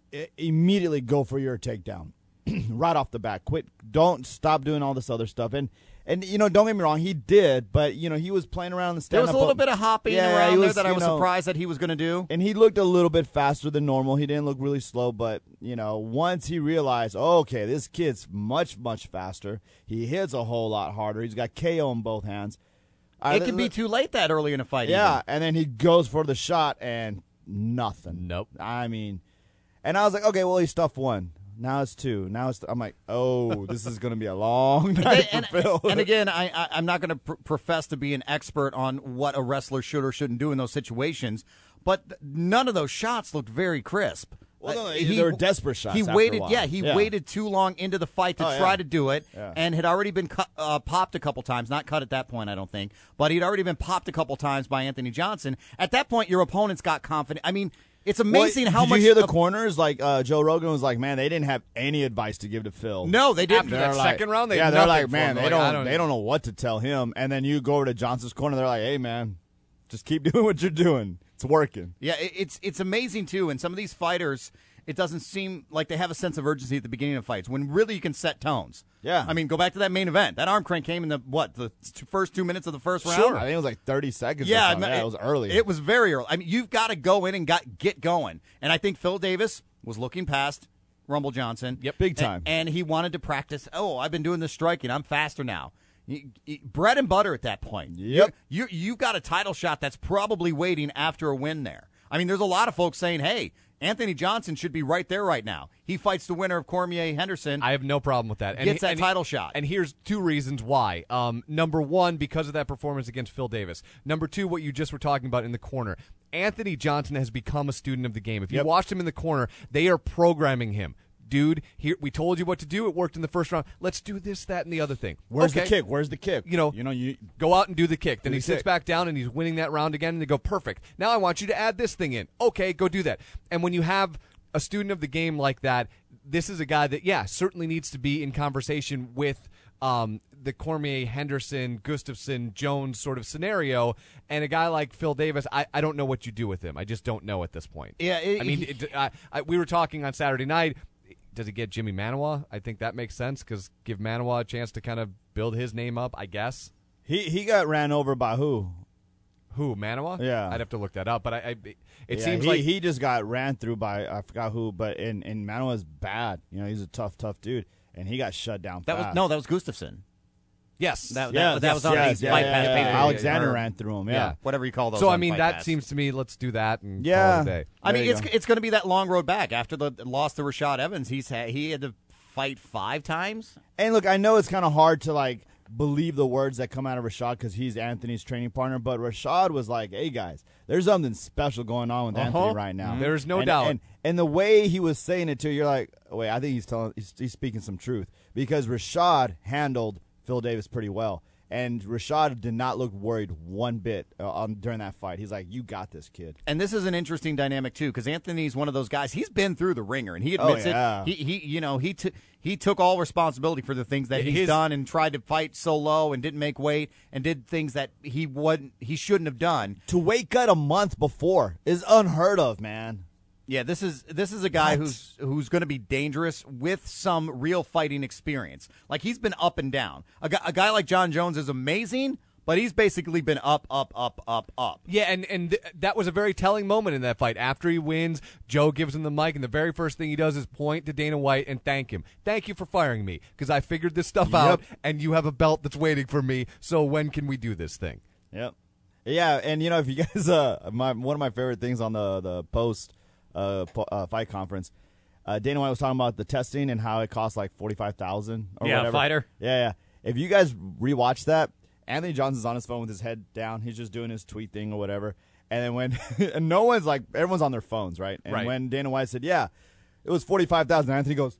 I- immediately go for your takedown right off the bat. Quit. Don't stop doing all this other stuff. And and you know, don't get me wrong, he did, but you know, he was playing around the stand. There was a little bit of hopping yeah, around he there was, that I you was know, surprised that he was going to do. And he looked a little bit faster than normal. He didn't look really slow, but you know, once he realized, oh, okay, this kid's much much faster. He hits a whole lot harder. He's got K O in both hands. It could be too late that early in a fight. Yeah, even. and then he goes for the shot and nothing. Nope. I mean, and I was like, okay, well, he stuffed one. Now it's two. Now it's. Th- I'm like, oh, this is going to be a long night and, for Phil. and again, I, I, I'm not going to pr- profess to be an expert on what a wrestler should or shouldn't do in those situations, but th- none of those shots looked very crisp. Well, no, Uh, they were desperate shots He after a waited, while. yeah, he Yeah. waited too long into the fight to Oh, try yeah. to do it, Yeah. and had already been cut, uh, popped a couple times. Not cut at that point, I don't think, but he'd already been popped a couple times by Anthony Johnson. At that point, your opponent's got confidence. I mean, it's amazing Well, how did much. you hear the of- corners? Like uh, Joe Rogan was like, man, they didn't have any advice to give to Phil. No, they didn't. After that They're like- second round, they yeah, had they're nothing like, for man, him. they Like, don't, I don't they know. don't know what to tell him. And then you go over to Johnson's corner, they're like, hey, man, just keep doing what you're doing. It's working. Yeah, it- it's it's amazing too. And some of these fighters, it doesn't seem like they have a sense of urgency at the beginning of fights when really you can set tones. Yeah. I mean, go back to that main event. That arm crank came in the what the t- first two minutes of the first round. Sure. I think it was like thirty seconds. Yeah, or something. yeah, it was early. It was very early. I mean, you've got to go in and got get going. And I think Phil Davis was looking past Rumble Johnson. Yep, big A- time. And, he wanted to practice. Oh, I've been doing this striking. I'm faster now. You- you- bread and butter at that point. Yep. You you you've got a title shot that's probably waiting after a win there. I mean, there's a lot of folks saying, "Hey, Anthony Johnson should be right there right now. He fights the winner of Cormier Henderson. I have no problem with that. And Gets he- that and title he- shot. And here's two reasons why. Um, number one, because of that performance against Phil Davis. Number two, what you just were talking about in the corner. Anthony Johnson has become a student of the game. If you Yep. watched him in the corner, they are programming him. Dude, here we told you what to do. It worked in the first round. Let's do this, that, and the other thing. Where's Okay. the kick? Where's the kick? You know, you know, you go out and do the kick. Then Do he the sits kick. back down and he's winning that round again. And they go, perfect. Now I want you to add this thing in. Okay, go do that. And when you have a student of the game like that, this is a guy that, yeah, certainly needs to be in conversation with um, the Cormier, Henderson, Gustafson, Jones sort of scenario. And a guy like Phil Davis, I, I don't know what you do with him. I just don't know at this point. Yeah, it- I mean, it, I, I, we were talking on Saturday night. Does he get Jimmy Manawa? I think that makes sense because give Manawa a chance to kind of build his name up, I guess. he he got ran over by who? Who, Manawa? Yeah. I'd have to look that up, but I, I it Yeah, seems he, like he just got ran through by I forgot who, but in in Manoa's bad. You know, he's a tough tough dude, and he got shut down. that fast. was no, that was Gustafson. yes. That, Yeah, that, that was on yes, the yeah, Fight yeah, Pass yeah, pay-per-view. yeah. Alexander Or ran through him. Yeah. Yeah. whatever you call those. So I on mean Fight that Pass. seems to me let's do that and Yeah. call it a day. I There mean, you it's go. it's going to be that long road back after the loss to Rashad Evans. He's had, he had to fight five times. And look, I know it's kind of hard to like believe the words that come out of Rashad because he's Anthony's training partner, but Rashad was like, "Hey guys, there's something special going on with Uh-huh. Anthony right now." There's no And- doubt. And, and the way he was saying it too, you're like, oh, "Wait, I think he's telling, he's, he's speaking some truth," because Rashad handled Phil Davis pretty well, and Rashad did not look worried one bit uh, on during that fight. He's like, "You got this, kid." And this is an interesting dynamic too, because Anthony's one of those guys. He's been through the ringer, and he Oh, admits yeah. it. He, he, you know, he t- he took all responsibility for the things that he's His- done, and tried to fight so low, and didn't make weight, and did things that he wouldn't, he shouldn't have done. To weight cut a month before is unheard of, man. Yeah, this is this is a guy What? who's who's going to be dangerous with some real fighting experience. Like he's been up and down. A guy, a guy like John Jones is amazing, but he's basically been up, up, up, up, up. Yeah, and, and th- that was a very telling moment in that fight. After he wins, Joe gives him the mic, and the very first thing he does is point to Dana White and thank him. Thank you for firing me, because I figured this stuff out, and you have a belt that's waiting for me, so when can we do this thing? Yep. Yeah, and you know, if you guys, uh, my one of my favorite things on the the post uh, po- uh fight conference, uh, Dana White was talking about the testing and how it costs like forty five thousand or Yeah, whatever. fighter. Yeah, yeah. If you guys rewatch that, Anthony Johnson's on his phone with his head down. He's just doing his tweet thing or whatever. And then when and no one's like, everyone's on their phones, right? And Right. when Dana White said, "Yeah, it was forty five thousand," Anthony goes,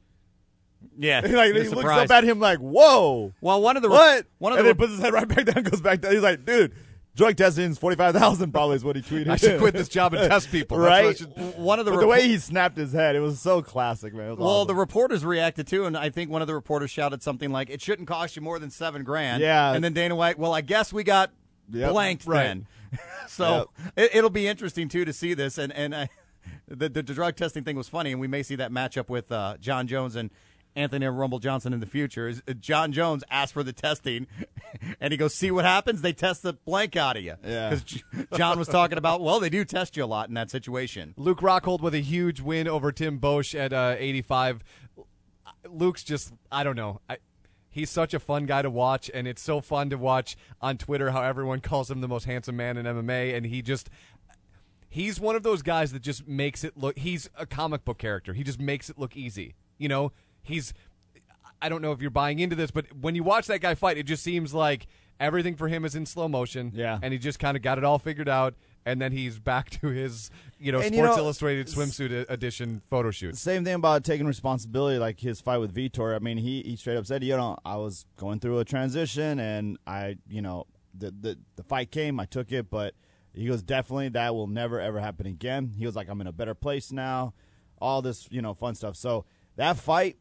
Yeah, like he he's looks surprised. up at him like, "Whoa." Well, one of the What? one of and the then puts his head right back down, goes back down. He's like, "Dude, drug testing is forty five thousand probably is what he tweeted." I should quit this job and test people. That's right? what I should- one of the But the repo- way he snapped his head, it was so classic, man. It was Well, awesome. the reporters reacted too, and I think one of the reporters shouted something like, "It shouldn't cost you more than seven grand." Yeah. and then Dana White, well, I guess we got Yep. blanked Right. then. So it, it'll be interesting too to see this, and and I, the, the drug testing thing was funny, and we may see that matchup with uh, John Jones and Anthony Rumble Johnson in the future. Is uh, John Jones asked for the testing, and he goes, "See what happens? They test the blank out of you." Yeah. Because John was talking about, well, they do test you a lot in that situation. Luke Rockhold with a huge win over Tim Bosch at uh, eighty-five. Luke's just, I don't know. I, he's such a fun guy to watch, and it's so fun to watch on Twitter how everyone calls him the most handsome man in M M A, and he just – he's one of those guys that just makes it look – he's a comic book character. He just makes it look easy, you know? He's, I don't know if you're buying into this, but when you watch that guy fight, it just seems like everything for him is in slow motion. Yeah. And he just kind of got it all figured out, and then he's back to his, you know, And, Sports you know, Illustrated swimsuit edition photo shoot. Same thing about taking responsibility, like his fight with Vitor. I mean, he, he straight up said, you know, I was going through a transition, and I, you know, the, the, the fight came, I took it, but he goes, definitely that will never, ever happen again. He was like, I'm in a better place now, all this, you know, fun stuff. So that fight,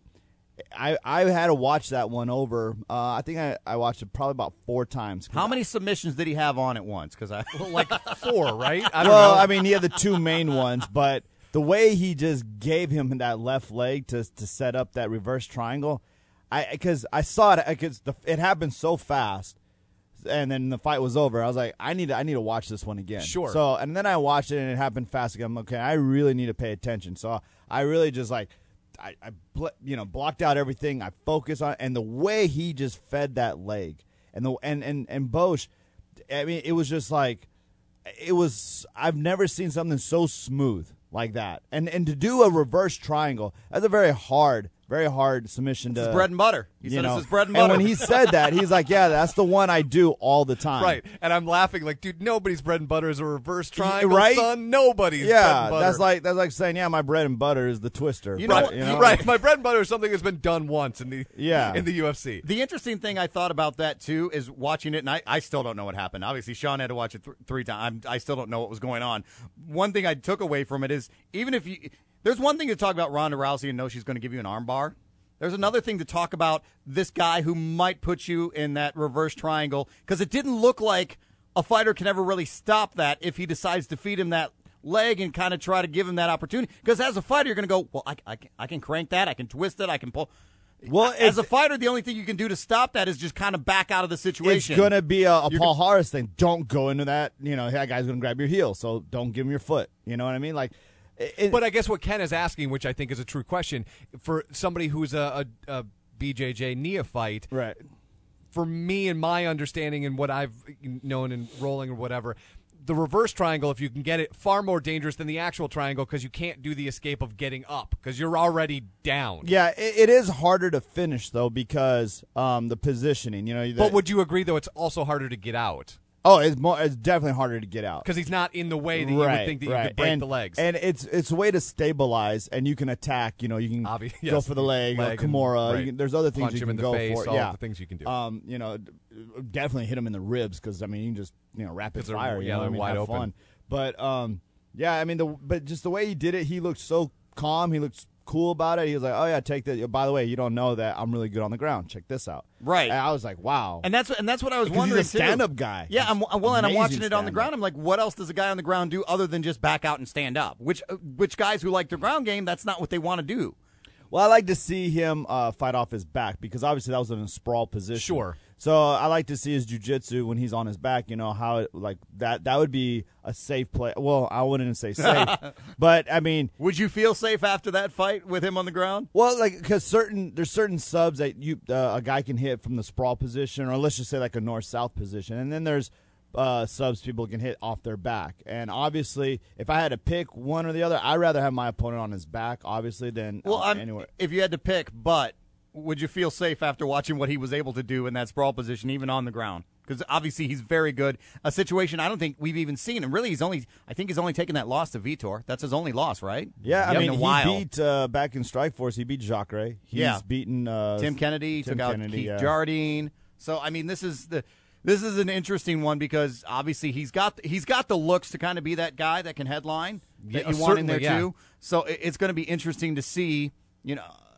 I, I had to watch that one over. Uh, I think I, I watched it probably about four times. How many submissions did he have on at once? Because I Well, like four, right? I don't well, know. I mean, he had the two main ones, but the way he just gave him that left leg to to set up that reverse triangle, I because I saw it because it happened so fast, and then the fight was over. I was like, I need to, I need to watch this one again. Sure. So and then I watched it and it happened fast again. I'm okay. I really need to pay attention. So I really just like. I, I you know blocked out everything. I focused on it, and the way he just fed that leg, and the and and and Bosch, I mean, it was just like, it was. I've never seen something so smooth like that, and and to do a reverse triangle, that's a very hard, very hard submission to it's bread and butter. He you said know. it's his bread and butter. And when he said that, he's like, yeah, that's the one I do all the time. Right, and I'm laughing like, dude, nobody's bread and butter is a reverse triangle, right? son. Nobody's bread Yeah, and butter. that's like that's like saying, yeah, my bread and butter is the twister. You know But, what- you know? right. My bread and butter is something that's been done once in the Yeah. in the U F C. The interesting thing I thought about that, too, is watching it, and I, I still don't know what happened. Obviously, Sean had to watch it th- three times. I'm, I still don't know what was going on. One thing I took away from it is, even if you – there's one thing to talk about Ronda Rousey and know she's going to give you an arm bar. There's another thing to talk about this guy who might put you in that reverse triangle, because it didn't look like a fighter can ever really stop that if he decides to feed him that leg and kind of try to give him that opportunity. Because as a fighter, you're going to go, well, I, I, can, I can crank that, I can twist it, I can pull. Well, as it's- a fighter, the only thing you can do to stop that is just kind of back out of the situation. It's gonna be a, a You're Paul Harris thing. Don't go into that. You know, that guy's gonna grab your heel, so don't give him your foot. You know what I mean? Like, it, But I guess what Ken is asking, which I think is a true question, for somebody who's a, a, a B J J neophyte, right. for me and my understanding and what I've known in rolling or whatever, the reverse triangle, if you can get it, far more dangerous than the actual triangle because you can't do the escape of getting up because you're already down. Yeah, it, it is harder to finish though because um, the positioning. You know, But would you agree, though, it's also harder to get out? Oh, it's more. It's definitely harder to get out Because he's not in the way that you right, would think that right. you could break and, the legs. And it's it's a way to stabilize, and you can attack. You know, you can Obvi- go yes, for the leg, leg or and- Kimura. right. You can, there's other things Punch you him can in the go face, for. all yeah, the things you can do. Um, you know, d- definitely hit him in the ribs because I mean you can just you know rapid 'Cause they're- fire. You yeah, know, they're I mean, wide have open. fun. But um, yeah, I mean the but just the way he did it, he looked so calm. He looked cool about it. He was like, oh yeah, take that. By the way, you don't know that I'm really good on the ground. Check this out. Right. And I was like, wow. And that's and that's what I was Because wondering. he's a stand-up too. guy. Yeah, I'm, well, and I'm Amazing watching it on the stand-up. ground. I'm like, what else does a guy on the ground do other than just back out and stand up? Which uh, which guys who like the ground game, that's not what they want to do. Well, I like to see him uh, fight off his back because obviously that was in a sprawl position. Sure. So I like to see his jiu-jitsu when he's on his back. You know how it, like that. That would be a safe play. Well, I wouldn't say safe, but I mean, Would you feel safe after that fight with him on the ground? well, like because certain there's certain subs that you uh, a guy can hit from the sprawl position, or let's just say like a north-south position, and then there's uh, subs people can hit off their back. And obviously, if I had to pick one or the other, I'd rather have my opponent on his back, obviously, than Well, uh, I'm, anywhere. if you had to pick, but would you feel safe after watching what he was able to do in that sprawl position, even on the ground? Because obviously he's very good. A situation I don't think we've even seen, and really he's only, I think he's only taken that loss to Vitor. That's his only loss, right? Yeah, I Yep. mean, In a he while. beat uh, back in Strikeforce. He beat Jacare. He's Yeah. beaten uh, Tim Kennedy Tim took out Kennedy, Keith yeah. Jardine. So I mean, this is the this is an interesting one because obviously he's got he's got the looks to kind of be that guy that can headline that Yeah, you want in there certainly, yeah. too. So it- it's going to be interesting to see. You know,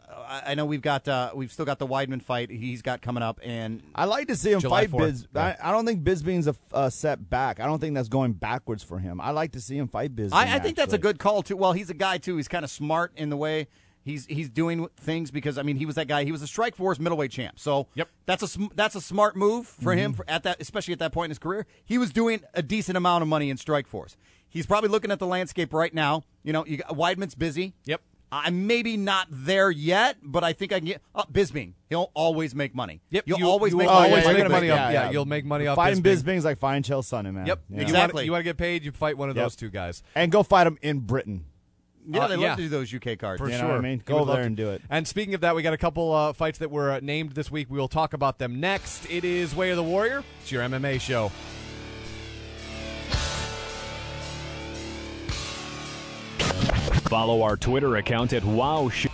I, I know we've got uh, we've still got the Weidman fight. He's got coming up, and I like to see him July fight fourth. Biz. Yeah. I, I don't think Bisbing's a, a set back. I don't think that's going backwards for him. I like to see him fight Bisbing. I, I think that's a actually. good call too. Well, he's a guy too. He's kind of smart in the way he's he's doing things because I mean he was that guy. He was a Strikeforce middleweight champ. So Yep. that's a sm- that's a smart move for Mm-hmm. him for, at that, especially at that point in his career. He was doing a decent amount of money in Strikeforce. He's probably looking at the landscape right now. You know, you got, Weidman's busy. Yep. I'm maybe not there yet, but I think I can get uh, Bisbing. He'll always make money. Yep, You'll you- always you make will money. always yeah, make yeah, money yeah, off. yeah. Yeah, you'll make money off Fighting Bisbing. Bisbing's like fighting Chael Sonnen, man. Yep, Yeah. Exactly. You want to get paid, you fight one of Yep. those two guys. And go fight him in Britain. Yeah, Uh, they love yeah. to do those U K cards. For You know sure. what I mean? He Go would over love there to. and do it. And speaking of that, we got a couple uh, fights that were uh, named this week. We will talk about them next. It is Way of the Warrior. It's your M M A show. Follow our Twitter account at Wow Show.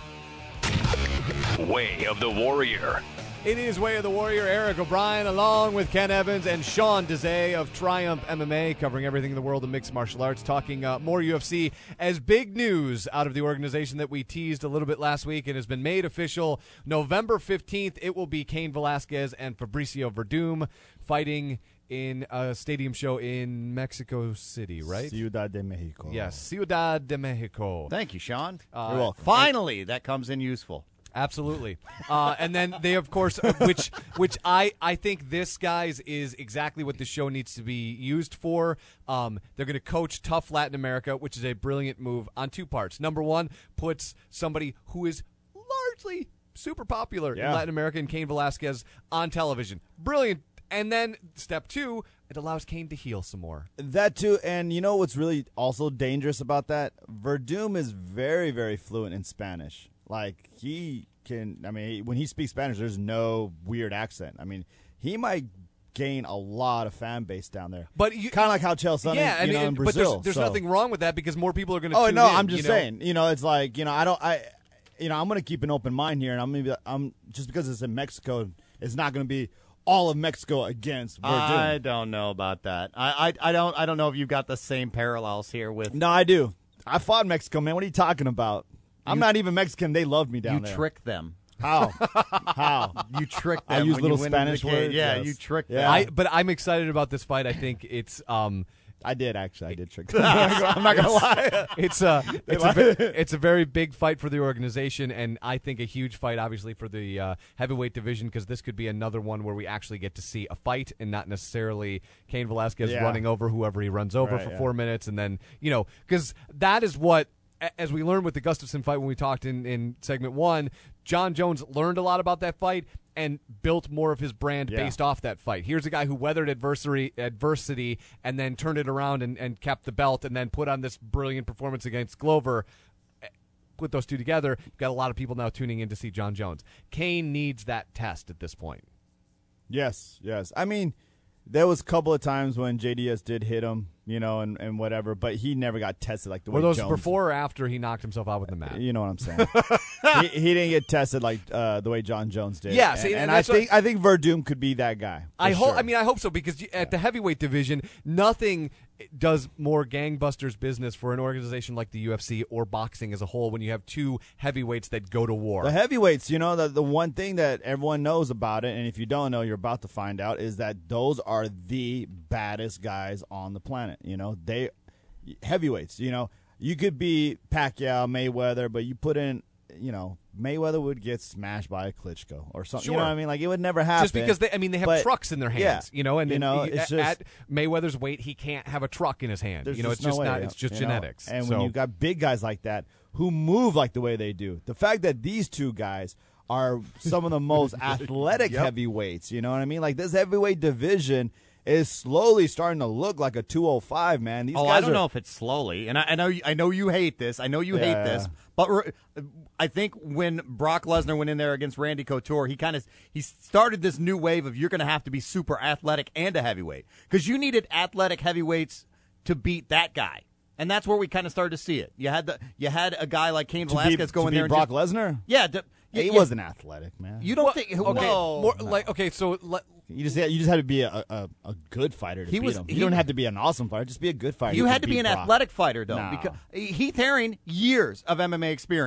Way of the Warrior. It is Way of the Warrior. Eric O'Brien along with Ken Evans and Sean Desai of Triumph M M A, covering everything in the world of mixed martial arts, talking uh, more U F C as big news out of the organization that we teased a little bit last week and has been made official. November fifteenth, it will be Cain Velasquez and Fabricio Verdum fighting in a stadium show in Mexico City, right? Ciudad de Mexico. Yes, Ciudad de Mexico. Thank you, Sean. Uh, You're welcome. Finally, that comes in useful. Absolutely, uh, and then they, of course, uh, which which I, I think this guys is exactly what the show needs to be used for. Um, they're going to coach tough Latin America, which is a brilliant move on two parts. Number one, puts somebody who is largely super popular Yeah. in Latin America, and Cain Velasquez on television. Brilliant. And then step two, it allows Cain to heal some more. That too, and you know what's really also dangerous about that? Verdum is very, very fluent in Spanish. Like, he can, I mean, when he speaks Spanish, there's no weird accent. I mean, he might gain a lot of fan base down there. But you- kind of like how Chael Sonnen, yeah, I you mean, know, in but Brazil. there's, there's so. nothing wrong with that because more people are going to Oh tune no, in, I'm just you know? saying. You know, it's like, you know, I don't, I, you know, I'm going to keep an open mind here, and I'm going to be, I'm just because it's in Mexico, it's not going to be all of Mexico against Verdum. I don't know about that. I, I I don't I don't know if you've got the same parallels here with No, I do. I fought in Mexico, man. What are you talking about? I'm not even Mexican. They loved me down you there. trick them. How? How? You trick I them. use when little you went into Spanish the cage. words, Yeah, yes. you trick Yeah. them. I, but I'm excited about this fight. I think it's um, I did actually. I did trick them. I'm not gonna lie. it's a it's a, ve- it's a very big fight for the organization, and I think a huge fight, obviously, for the uh, heavyweight division, because this could be another one where we actually get to see a fight and not necessarily Cain Velasquez Yeah. running over whoever he runs over Right, for yeah. four minutes, and then you know, because that is what. a- As we learned with the Gustafsson fight when we talked in, in segment one, John Jones learned a lot about that fight and built more of his brand Yeah. based off that fight. Here's a guy who weathered adversary, adversity and then turned it around and, and kept the belt and then put on this brilliant performance against Glover. Put those two together, you've got a lot of people now tuning in to see John Jones. Cain needs that test at this point. Yes, yes. I mean, there was a couple of times when J D S did hit him, you know, and, and whatever, but he never got tested like the Were way those Jones before or after he knocked himself out with the mat? You know what I'm saying? he, he didn't get tested like uh, the way John Jones did. Yeah, and, see, and and I that's what- think I think Verdum could be that guy. I for hope. sure. I mean, I hope so because you- at the heavyweight division, nothing does more gangbusters business for an organization like the U F C or boxing as a whole when you have two heavyweights that go to war. The heavyweights, you know, the, the one thing that everyone knows about it, and if you don't know, you're about to find out, is that those are the baddest guys on the planet. You know, they heavyweights. You know, you could be Pacquiao, Mayweather, but you put in, you know, Mayweather would get smashed by a Klitschko or something. You know Sure. what I mean? Like, it would never happen. Just because they, I mean, they have But, trucks in their hands, yeah, you know, and you and know, he- it's at, just- at Mayweather's weight, he can't have a truck in his hand. There's You know, it's no just way, not. It's just you know? genetics. And So- when you've got big guys like that who move like the way they do, the fact that these two guys are some of the most athletic heavyweights, you know what I mean? Like, this heavyweight division is slowly starting to look like a two oh five, man. These Oh, guys I don't are, know if it's slowly, and I, I know I know you hate this. I know you hate Yeah. this, but re- I think when Brock Lesnar went in there against Randy Couture, he kind of he started this new wave of you're going to have to be super athletic and a heavyweight because you needed athletic heavyweights to beat that guy, and that's where we kind of started to see it. You had the you had a guy like Cain to Velasquez be, go to in be there. Brock and just, Lesnar. yeah, to, yeah, He yeah. wasn't athletic, man. You don't Well, think? okay, Whoa. more like okay, so le- You just you just had to be a, a, a good fighter to He beat was- him. he- You don't have to be an awesome fighter. Just be a good fighter. You to had to be beat an Brock. athletic fighter, though, No. because Heath Herring, years of M M A experience.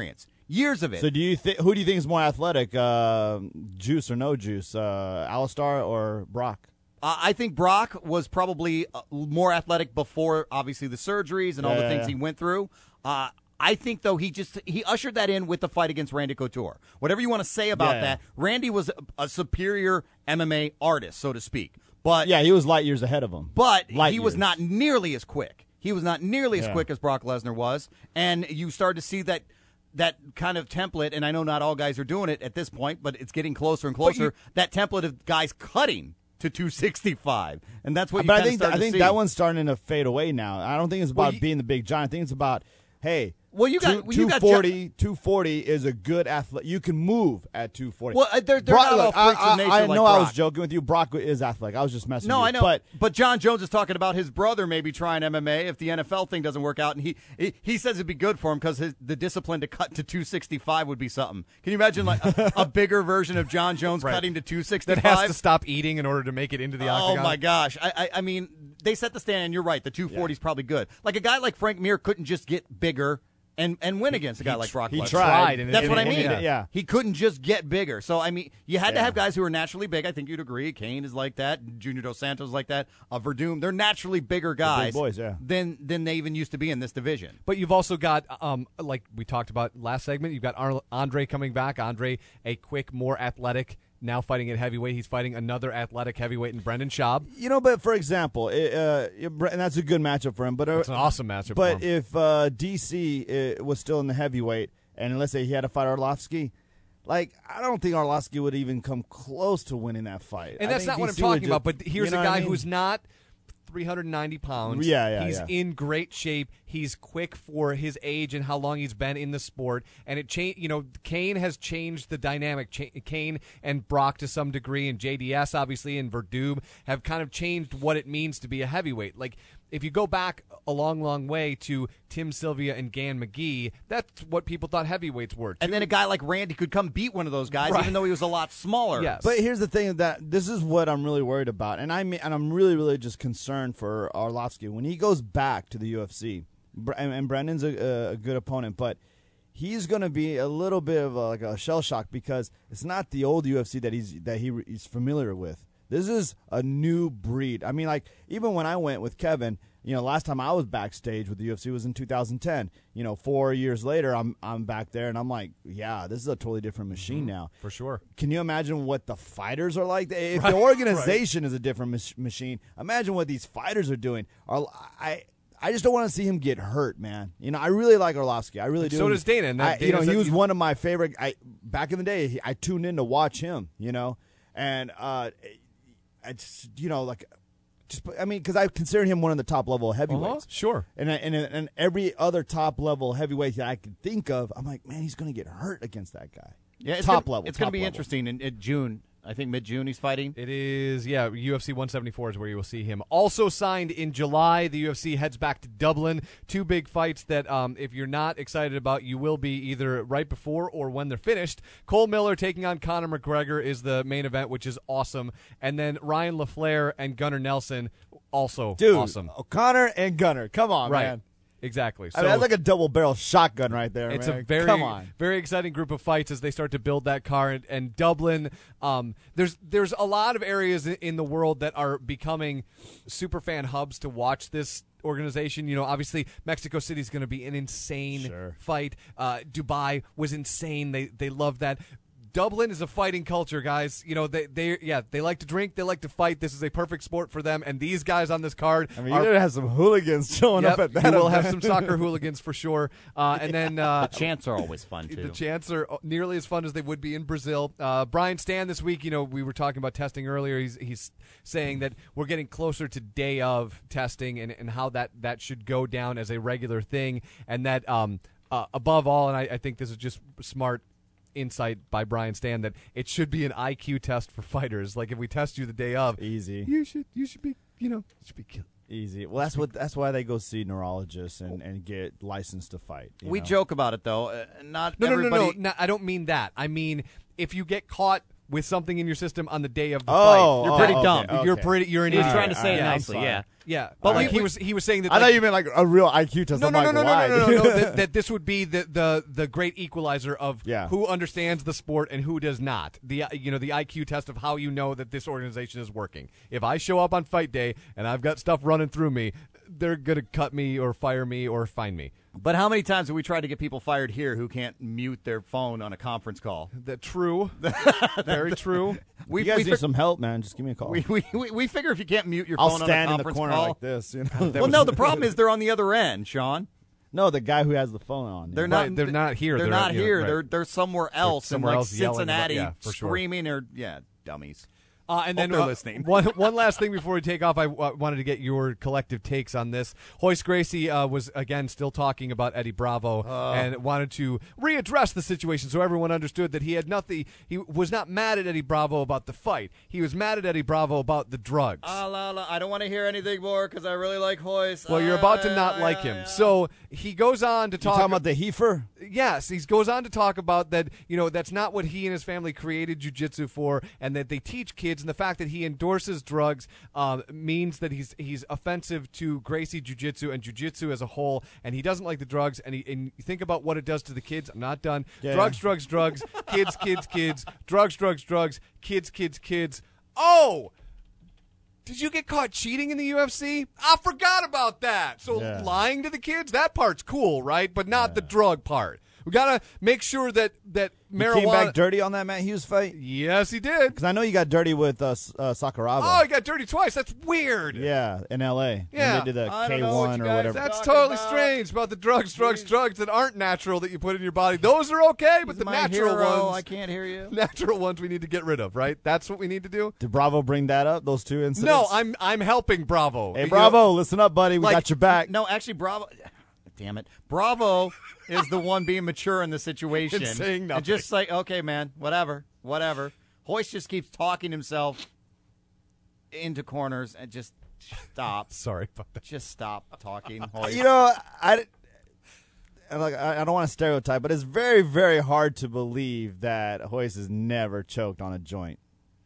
Years of it. So do you think who do you think is more athletic, uh, Juice or no Juice, uh, Alistar or Brock? Uh, I think Brock was probably uh, more athletic before, obviously, the surgeries and all Yeah, the yeah, things yeah. he went through. Uh, I think, though, he just he ushered that in with the fight against Randy Couture. Whatever you want to say about Yeah, yeah. that, Randy was a, a superior M M A artist, so to speak. But Yeah, he was light years ahead of him. But Light he was years. not nearly as quick. He was not nearly as Yeah. quick as Brock Lesnar was, and you started to see that that kind of template. And I know not all guys are doing it at this point, but it's getting closer and closer. you- that template of guys cutting to two sixty-five, and that's what you But I kinda think start I to think see. that one's starting to fade away now. I don't think it's about Well, you- being the big giant. I think it's about, hey, Well, you got- two, well, you got two forty, two forty is a good athlete. You can move at two forty. Well, uh, they're- they're Brock, not all look, I, freaks of I- nature I like know I was Brock. joking with you. Brock is athletic. I was just messing No, with I you. know, But but John Jones is talking about his brother maybe trying M M A if the N F L thing doesn't work out, and he he, he says it'd be good for him because the discipline to cut to two sixty-five would be something. Can you imagine like a, a bigger version of John Jones Right. cutting to two That sixty-five? has to stop eating in order to make it into the Oh octagon. my gosh! I, I I mean, they set the stand, and you're right. The two forty is probably good. Like a guy like Frank Mir couldn't just get bigger and, and win against a guy like Brock he Lesnar. tried. and it- That's and what I it- mean. yeah. Yeah. He couldn't just get bigger. So I mean, you had to Yeah. have guys who are naturally big. I think you'd agree. Kane is like that. Junior Dos Santos is like that. Uh, Verdum, they're naturally bigger guys boys, yeah. than than they even used to be in this division. But you've also got, um, like we talked about last segment, you've got Ar- Andre coming back. Andre, a quick, more athletic, now fighting at heavyweight. He's fighting another athletic heavyweight in Brendan Schaub. you know, but for example, it, uh, and that's a good matchup for him. But uh, It's an awesome matchup. But for him. if uh, D C uh, was still in the heavyweight, and let's say he had to fight Arlovsky, like I don't think Arlovsky would even come close to winning that fight. And I that's think not what I'm D C would talking just- about. But here's you know a what I guy mean? who's not three hundred ninety pounds. Yeah, yeah, He's yeah. in great shape. He's quick for his age and how long he's been in the sport. And it changed. You know, Kane has changed the dynamic. Cha- Kane and Brock to some degree, and J D S obviously, and Verdum have kind of changed what it means to be a heavyweight. Like if you go back a long, long way to Tim Sylvia and Gan McGee, that's what people thought heavyweights were. And then a guy like Randy could come beat one of those guys, Right. even though he was a lot smaller. Yes. But here's the thing that this is what I'm really worried about, and I mean, and I'm really, really just concerned for Arlovsky when he goes back to the U F C. Br- And, and Brendan's a, a good opponent, but he's going to be a little bit of a, like a shell shock because it's not the old U F C that he's that he he's familiar with. This is a new breed. I mean, like even when I went with Kevin, you know, last time I was backstage with the U F C was in two thousand ten. You know, four years later, I'm I'm back there, and I'm like, yeah, this is a totally different machine now. for sure. Can you imagine what the fighters are like? If the organization is a different mach- machine, imagine what these fighters are doing. Are I? I just don't want to see him get hurt, man. You know, I really like Arlovsky. I really do. So does Dana, and that- I, you know, Dana's he a- was one of my favorite. I back in the day, he, I tuned in to watch him. You know, and uh, I just, you know, like, just I mean, because I consider him one of the top level heavyweights. Uh-huh, sure. And, and and every other top level heavyweight that I could think of, I'm like, man, he's going to get hurt against that guy. Yeah, it's top gonna, level. It's going top to be level. interesting in, in June. I think mid-June he's fighting. It is, yeah, U F C one seventy-four is where you will see him. Also signed in July, the U F C heads back to Dublin. Two big fights that um, if you're not excited about, you will be either right before or when they're finished. Cole Miller taking on Conor McGregor is the main event, which is awesome. And then Ryan LaFleur and Gunnar Nelson, also Dude, awesome. O'Connor and Gunner. Come on, Right. man. Exactly. I mean, that's like a double barrel shotgun right there. It's man. a very, Come on. very exciting group of fights as they start to build that car. And, and Dublin, um, there's there's a lot of areas in, in the world that are becoming super fan hubs to watch this organization. You know, obviously Mexico City is going to be an insane Sure. fight. Uh, Dubai was insane. They they love that. Dublin is a fighting culture, guys. You know, they they yeah they like to drink, they like to fight. This is a perfect sport for them. And these guys on this card, I mean, are, you're gonna have some hooligans showing yep, up at that. you will have event. some soccer hooligans for sure. Uh, and then uh, The chants are always fun, too. the chants are nearly as fun as they would be in Brazil. Uh, Brian Stan this week, you know, we were talking about testing earlier. He's he's saying that we're getting closer to day of testing and, and how that, that should go down as a regular thing. And that um, uh, above all, and I, I think this is just smart insight by Brian Stan, that it should be an I Q test for fighters. Like if we test you the day of, Easy. you should you should be you know you should be killed. Easy. Well, that's what. That's why they go see neurologists and, and get licensed to fight. you We know? joke about it, though. Uh, not No, everybody. no, no, no, no. I don't mean that. I mean if you get caught with something in your system on the day of the Oh, fight. You're oh, pretty okay, dumb. okay. You're pretty. You're an He was idiot. trying to say it all right, nicely, I'm yeah. Yeah, But but like we- he was he was saying that. I like, thought you meant like a real I Q test. No, I'm no, like, no, no, why? no, no, no, no. that, that this would be the, the the great equalizer of Yeah. who understands the sport and who does not. The uh, you know the I Q test of how you know that this organization is working. If I show up on fight day and I've got stuff running through me, they're gonna cut me or fire me or fine me. But how many times have we tried to get people fired here who can't mute their phone on a conference call? That true, very true. We, You guys we, need fig- some help, man. Just give me a call. we, we, we, we figure if you can't mute your I'll phone stand on a in the conference corner call. like this. You know. Well, no, the problem is they're on the other end, Sean. No, the guy who has the phone on. They're Right, not. they're not here. They're, They're not at- yeah, here. right. They're they're somewhere else somewhere in like else yelling about- Cincinnati, yeah, for sure. screaming or yeah, dummies. Uh, and Hope then they're uh, listening. one one last thing before we take off, I uh, wanted to get your collective takes on this. Hoist Gracie uh, was again still talking about Eddie Bravo and wanted to readdress the situation so everyone understood that he had nothing. He was not mad at Eddie Bravo about the fight. He was mad at Eddie Bravo about the drugs. Ah, la, la. I don't want to hear anything more because I really like Hoist. well, you're about to not like him. So he goes on to You talk talking about the heifer? Yes, he goes on to talk about that, you know, that's not what he and his family created jiu-jitsu for, and that they teach kids, and the fact that he endorses drugs um, means that he's he's offensive to Gracie jiu-jitsu and jiu-jitsu as a whole, and he doesn't like the drugs, and, he, and you think about what it does to the kids. I'm not done. Yeah. Drugs, drugs, drugs, kids, kids, kids, drugs, drugs, drugs, kids, kids, kids. Oh! Did you get caught cheating in the U F C? I forgot about that. So Yeah. lying to the kids, that part's cool, right? But not the drug part. We got to make sure that, that You marijuana... came back dirty on that Matt Hughes fight? Yes, he did. Because I know you got dirty with uh, S- uh, Sakuraba. Oh, he got dirty twice. That's weird. Yeah, in L A. Yeah. When they did the I don't K know what one you or guys- whatever. That's Talking totally about- strange about the drugs, drugs, drugs that aren't natural that you put in your body. Those are okay, but He's the my natural hero. ones... I can't hear you. Natural ones we need to get rid of, right? That's what we need to do? Did Bravo bring that up, those two incidents? No, I'm I'm helping Bravo. Hey, You Bravo, know- listen up, buddy. We like- got your back. No, actually, Bravo. Damn it, Bravo is the one being mature in the situation And saying nothing. just like, okay, man, whatever, whatever. Hoist just keeps talking himself into corners and just stop. Sorry about that. Just stop talking, Hoist. You know, I, and like, I I don't want to stereotype, but it's very, very hard to believe that Hoist has never choked on a joint.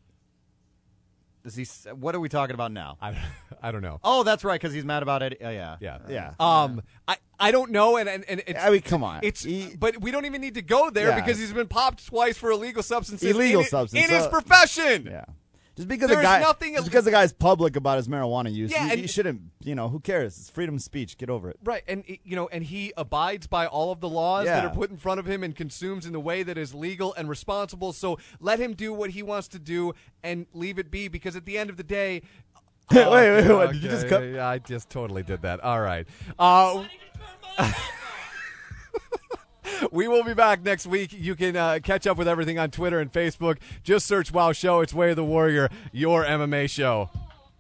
Does he? s- What are we talking about now? I, I don't know. Oh, that's right, because he's mad about it. Oh, yeah. Yeah. Yeah. Um, I, I don't know, and and, and it's, I mean, come on. It's He- but we don't even need to go there Yeah. because he's been popped twice for illegal substances. Illegal in, substance, in his so- profession. Yeah. Just because There's the guy, nothing- just because the guy's public about his marijuana use, Yeah, you, and- you shouldn't. You know, who cares? It's freedom of speech. Get over it. Right, and you know, and he abides by all of the laws that Yeah. are put in front of him and consumes in the way that is legal and responsible. So let him do what he wants to do and leave it be, because at the end of the day. Wait, wait, wait, what, did you just cut- Yeah, I just totally did that. All right. Uh, we will be back next week. You can uh, catch up with everything on Twitter and Facebook. Just search Wow Show. It's Way of the Warrior, your M M A show.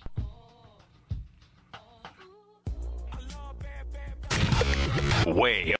Way